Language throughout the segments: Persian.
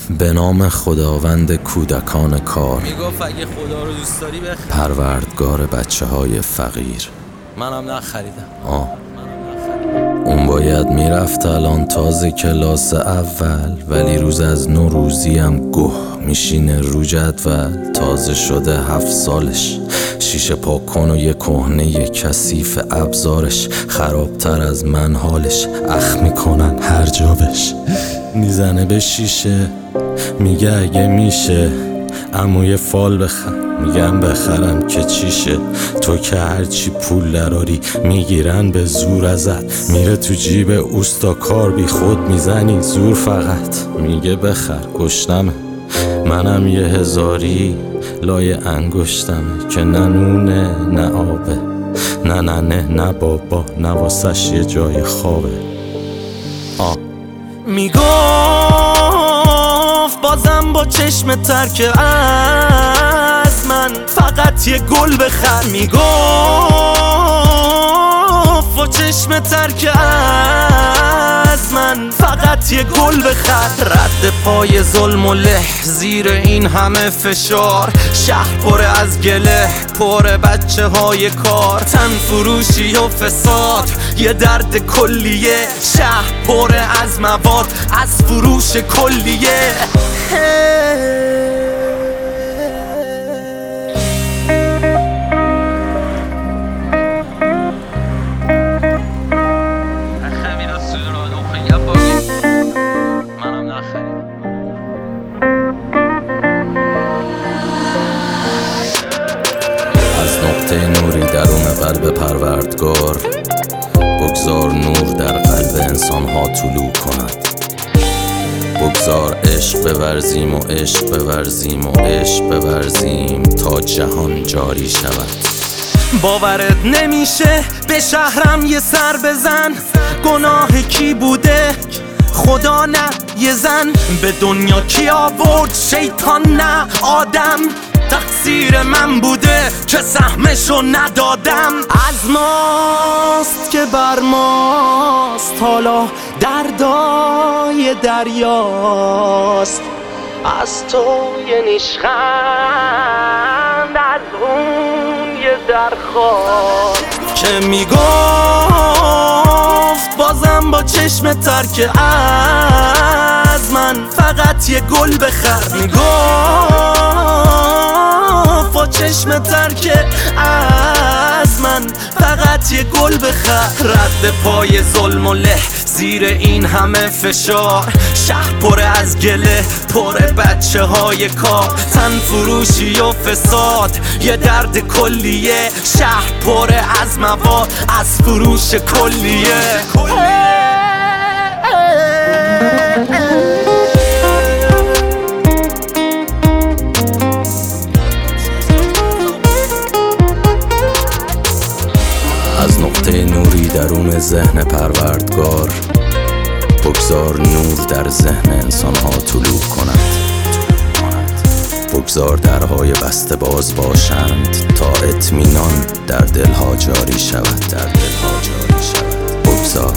به نام خداوند کودکان کار، میگفت اگه خدا رو دوست داری بخر. پروردگار بچه های فقیر. منم نخریدم. اون باید میرفت الان تازه کلاس اول، ولی روز از نوروزی هم گوه میشینه رو جدول. تازه شده 7 سالش، شیشه پاک کن و یه کهنه کثیف ابزارش. خرابتر از من حالش، اخ میکنن هر جا بش. میزنه به شیشه میگه اگه میشه امو یه فال بخر. میگم بخرم که چیشه؟ تو که هرچی پول دراری میگیرن به زور ازت. میره تو جیب اوستا کار بی خود میزنی زور فقط. میگه بخر گشتمه، منم 1000 لای انگشتمه که نه نونه نه آبه، نه بابا، نه واسش یه جای خوابه. میگفت بازم با چشم ترک از من فقط یه گل بخر. میگفت با چشم ترک از من فقط یه گل بخر. رد پای ظلم و له زیر این همه فشار. شهر پر از گله، پر بچه های کار. تن فروشی و فساد یه درد کلیه. شهر پر از مواد، از فروش کلیه. نوری درون قلب پروردگار، بگذار نور در قلب انسان ها طلوع کند. بگذار عشق بورزیم و عشق بورزیم و عشق بورزیم تا جهان جاری شود. باورت نمیشه به شهرم یه سر بزن. گناه کی بوده؟ خدا نه یه زن. به دنیا کی آورد؟ شیطان نه آدم. تقصیر من بوده که سهمشو ندادم. از ماست که بر ماست، حالا دردای دریاست. از تو یه نیشخند، از اون یه درخواست. که میگفت بازم با چشم ترک از من فقط یه گل بخر. میگفت با چشم ترک از من فقط یه گل بخر. رد پای ظلم و له زیر این همه فشار. شهر پر از گله، پر بچه های کار. تن فروشی و فساد یه درد کلیه. شهر پر از مواد، از فروش کلیه. از نقطه نوری درون ذهن پروردگار، بگذار نور در ذهن انسان ها طلوع کند. بگذار درهای بسته باز باشند تا اطمینان در دلها جاری شود. بگذار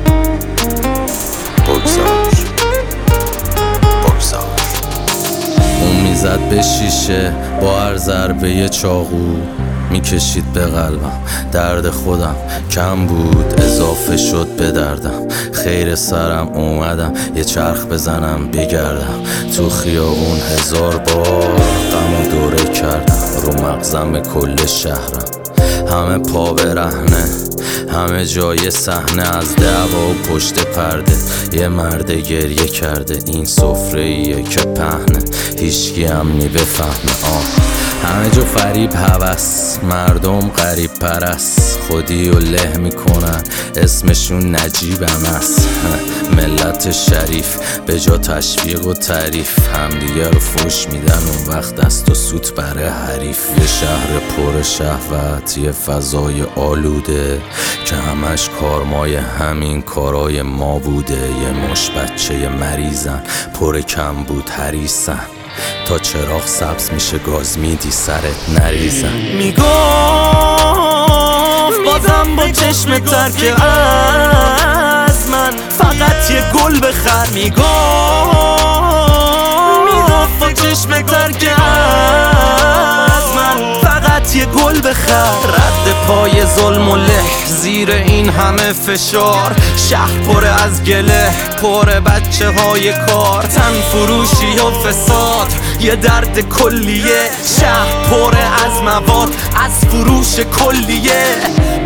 اون میزد به شیشه با هر ضربه چاقو. میکشید به قلبم، درد خودم کم بود اضافه شد به دردم. خیر سرم اومدم یه چرخ بزنم بگردم. تو خیابون 1000 بار غم و دوره کردم. رو مغزم کل شهرم همه پا برهنه، همه جای صحنه. از دعوا و پشت پرده یه مرد گریه کرده. این سفره‌ایه که پهنه، هیچکی هم نی بفهمه. همه جو فریب هوس، مردم غریب پرست. خودی و له میکنن، اسمشون نجیبم است. ملت شریف به جا تشویق و تعریف همدیگه رو فوش میدن. اون وقت دست و سوت برای حریف. یه شهر پر شهوت، یه فضای آلوده که همش کارمای همین کارای ما بوده. یه مش بچه مریضن، پر کم بود حریصن. تا چراغ سبز میشه گاز میدی سرت نریزن. میگفت بازم با چشم ترک از من فقط یه گل بخر. میگفت واسه چشم ترک از من فقط یه گل بخر. رد پای ظلم و له زیر این همه فشار، شهر پر از گله، پر بچه های کار، تن فروشی و فساد یه درد کلیه، شهر پر از مواد از فروش کلیه.